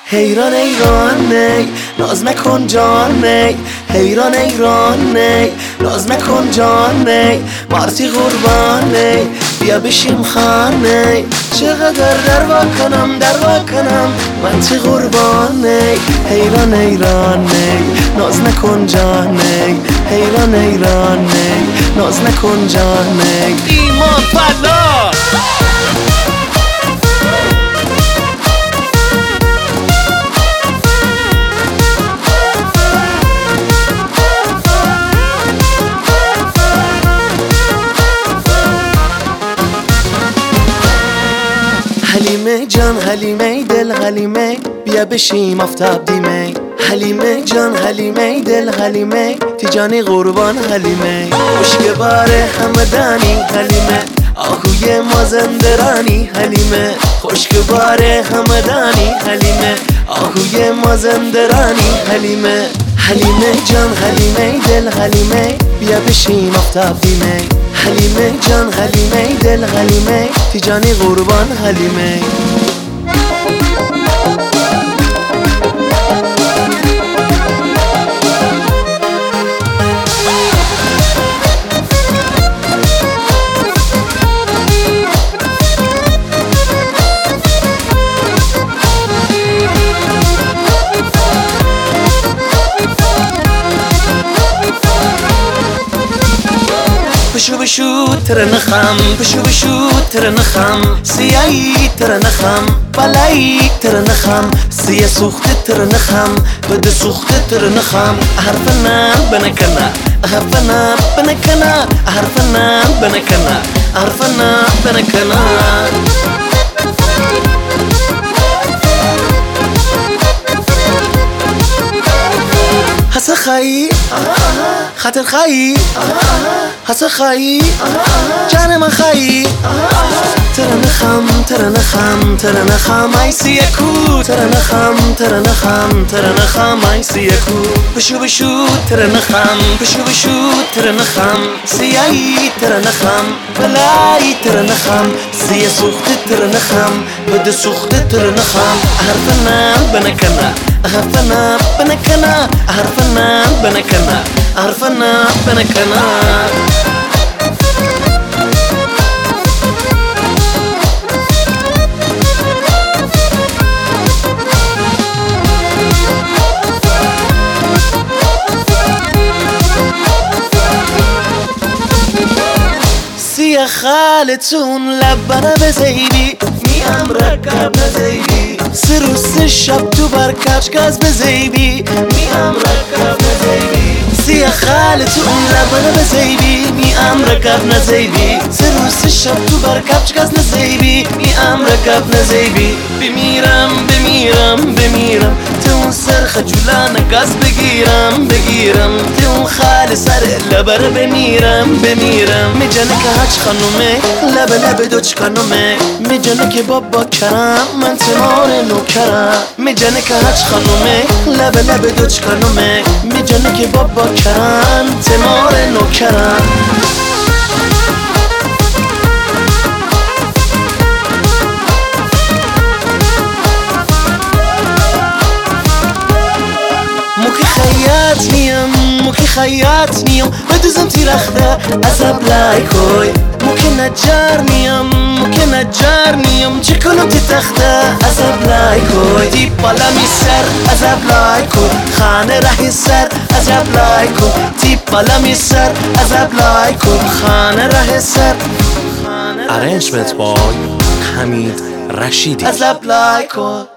حیران ایرانه ناز نکن جانه، حیران ایرانه ناز نکن جانه، مارتی قربانه بیا بشیم خانه، چقدر دروا کنم من تی قربانه، حیران ایرانه ناز نکن جانه، حیران ایرانه ناز نکن جانه. ایمان فلا حلیمه جان حلیمه دل حلیمه بیا بشیم آفتاب دیمه، حلیمه جان حلیمه دل حلیمه تیجانی قربان حلیمه، خوشگوار همدانی حلیمه آهوی مازندرانی حلیمه، خوشگوار همدانی حلیمه آهوی مازندرانی حلیمه، حلیمه جان حلیمه دل حلیمه بیا بشیم آفتاب دیمه، حلیمه جان حلیمه دل حلیمه تیجانی قربان حلیمه. بشو ترنخم بشو ترنخم سیایی ترنخم بلایی ترنخم سیه سوخت ترنخم بده سوخت ترنخم حرفنا بنکنا حرفنا بنکنا حرفنا بنکنا حرفنا بنکنا حس خایی خاطر خایی حس خایی جان من خایی ترنخم ای سیکو ترنخم ای سیکو بشو ترنخم سیایی ترنخم بلایی ترنخم سیه سوخت ترنخم بده سوخت ترنخم حرفنا بنکنا حرفنا بنکنا حرفنا بنکنا حرفنا بنکنا. سیه خالتون لبنه بزیبی میم رکب نزیبی سروس شب تو برکبش گاز بزیبی میم رکب نزیبی سیه خالتون لبنه بزیبی میم رکب نزیبی سروس شب تو برکبش گاز نزیبی میم رکب نزیبی بمیرم تون سر خجولان گاز بگیرم تون خال سر لبر بمیرم میجنه که هچ خانومه لب دوچ خانومه میجنه که بابا کرم من تمار نوکرم میجنه که هچ خانومه لب دوچ خانومه میجنه که بابا کرم تمار نوکرم. موکی خیاط نیم بدوزم تیرخته عذاب لایکوی موکی نجار نیم چه کنم تی تخته عذاب لایکوی تی بالا می سر عذاب لایکوی خانه رهی سر عذاب لایکوی تی بالا می سر عذاب لایکوی خانه رهی سر. Arrangement by Hamid Rashidi. عذاب لایکوی